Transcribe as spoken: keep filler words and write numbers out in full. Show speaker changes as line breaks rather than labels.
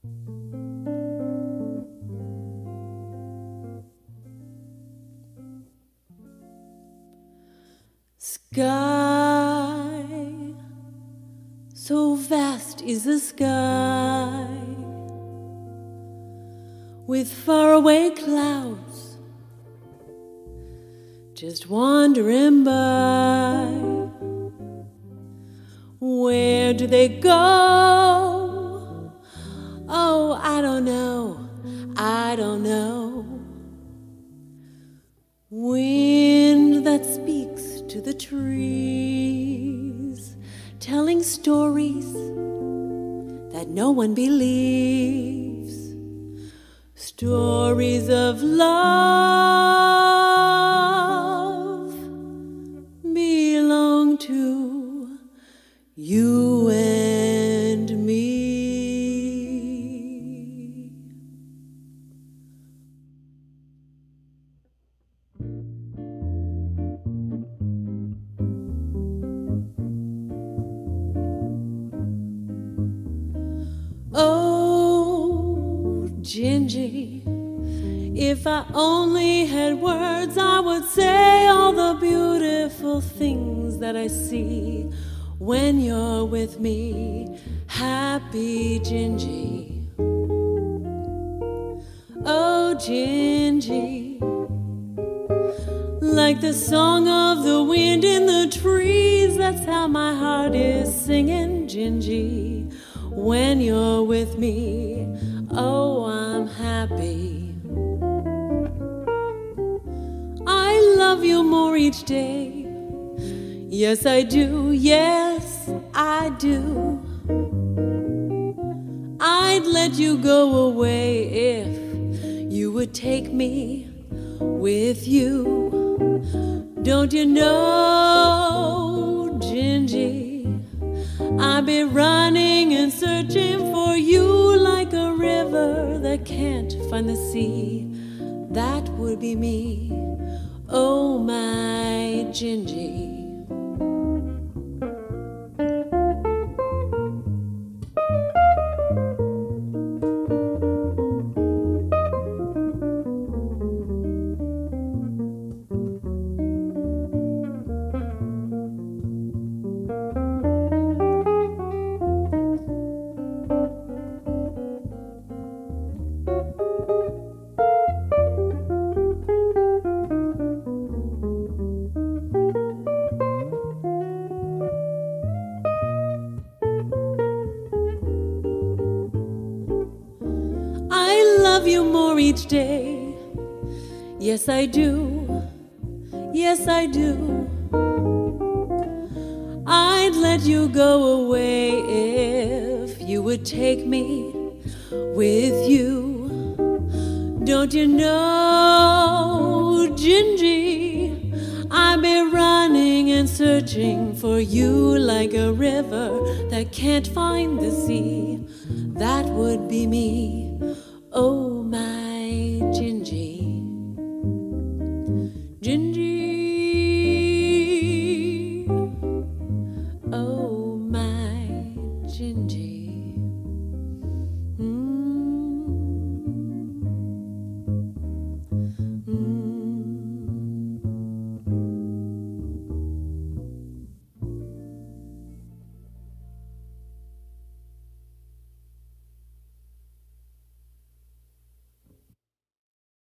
Sky, so vast is the sky, with faraway clouds just wandering by. Where do they go? Oh, I don't know, I don't know. Wind that speaks to the trees, telling stories that no one believes, stories of love belong to you and me. Oh, Gingy, if I only had words, I would say all the beautiful things that I see when you're with me. Happy Gingy. Oh, Gingy, like the song of the wind in the trees, that's how my heart is singing, Gingy. When you're with me, oh, I'm happy. I love you more each day. Yes, I do, yes, I do. I'd let you go away if you would take me with you. Don't you know, Gingy, I've been running and searching for you like a river that can't find the sea. That would be me, oh my Gingy. You more each day. Yes, I do. Yes, I do. I'd let you go away if you would take me with you. Don't you know, Gingy, I've been running and searching for you like a river that can't find the sea. That would be me,